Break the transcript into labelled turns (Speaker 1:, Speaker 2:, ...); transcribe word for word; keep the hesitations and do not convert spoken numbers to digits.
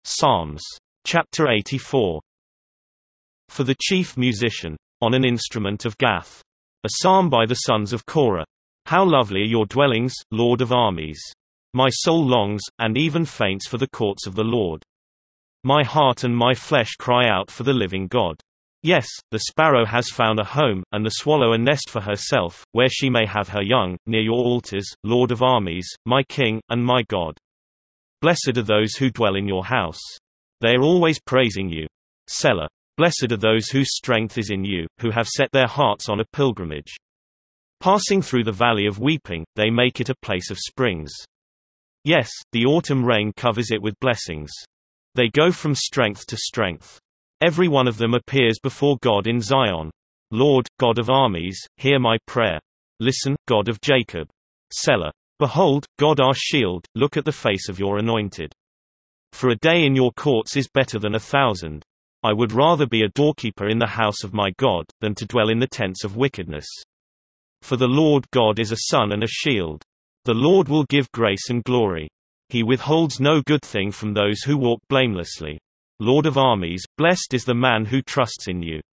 Speaker 1: Psalms. Chapter eighty-four. For the chief musician. On an instrument of Gath. A psalm by the sons of Korah. How lovely are your dwellings, Lord of armies! My soul longs, and even faints for the courts of the Lord. My heart and my flesh cry out for the living God. Yes, the sparrow has found a home, and the swallow a nest for herself, where she may have her young, near your altars, Lord of armies, my King, and my God. Blessed are those who dwell in your house. They are always praising you. Selah. Blessed are those whose strength is in you, who have set their hearts on a pilgrimage. Passing through the valley of weeping, they make it a place of springs. Yes, the autumn rain covers it with blessings. They go from strength to strength. Every one of them appears before God in Zion. Lord, God of armies, hear my prayer. Listen, God of Jacob. Selah. Behold, God our shield, look at the face of your anointed. For a day in your courts is better than a thousand. I would rather be a doorkeeper in the house of my God, than to dwell in the tents of wickedness. For the Lord God is a sun and a shield. The Lord will give grace and glory. He withholds no good thing from those who walk blamelessly. Lord of armies, blessed is the man who trusts in you.